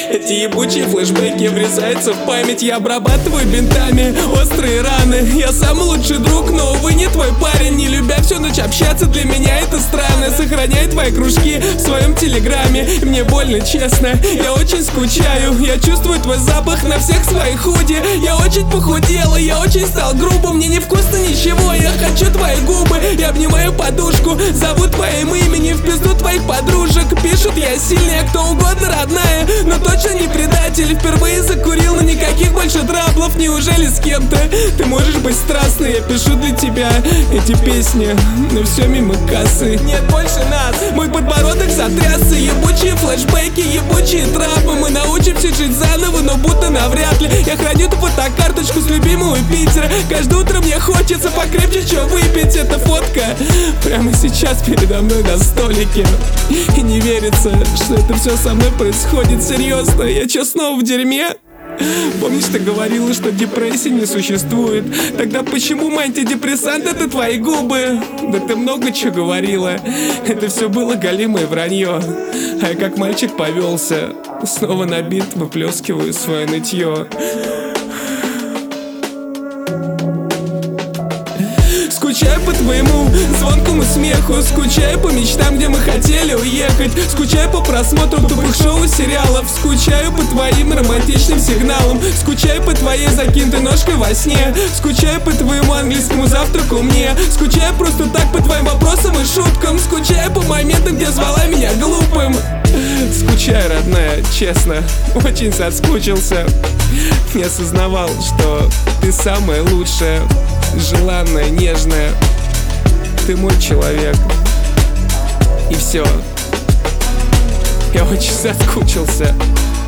Эти ебучие флешбеки врезаются в память. Я обрабатываю бинтами острые раны. Я самый лучший друг, но, увы, не твой парень. Не любя всю ночь общаться, для меня это странно. Сохраняй твои кружки в своем телеграме. Мне больно, честно, я очень скучаю. Я чувствую твой запах на всех своих худи. Я очень похудела, я очень стал грубым. Мне не вкусно ничего, я хочу твои губы. Я обнимаю подушку, зову твоим именем в пизду твоих подружек. Пишут, я сильная, кто угодно родная, но точно не предатель. Впервые закурил, но никаких больше траблов. Неужели с кем-то ты можешь быть страстной? Я пишу для тебя эти песни, но все мимо кассы. Нет больше нас, мой подбородок затрясся. Ебучие флешбеки, ебучие трапы. Мы научимся жить заново, но будто навряд ли. Я храню ту фотокарточку с любимого Питера. Каждое утро мне хочется покрепче чё выпить. Эта фотка прямо сейчас передо мной на столике. И не верится, что это все со мной происходит. Серьезно, я чё, снова в дерьме? Помнишь, ты говорила, что депрессии не существует? Тогда почему мой антидепрессант — это твои губы? Да ты много чего говорила. Это все было галимое вранье. А я как мальчик повелся. Снова на бит выплескиваю свое нытье. Скучаю по твоему звонкому смеху. Скучаю по мечтам, где мы хотели уехать. Скучаю по просмотру тупых шоу и сериалов. Скучаю по твоим романтичным сигналам. Скучаю по твоей закинутой ножкой во сне. Скучаю по твоему английскому завтраку мне. Скучаю просто так по твоим вопросам и шуткам. Скучаю по моментам, где звала меня глупым. Скучаю, родная, честно, очень соскучился. Не осознавал, что ты самая лучшая, желанная, нежная. Ты мой человек. И все. Я очень соскучился.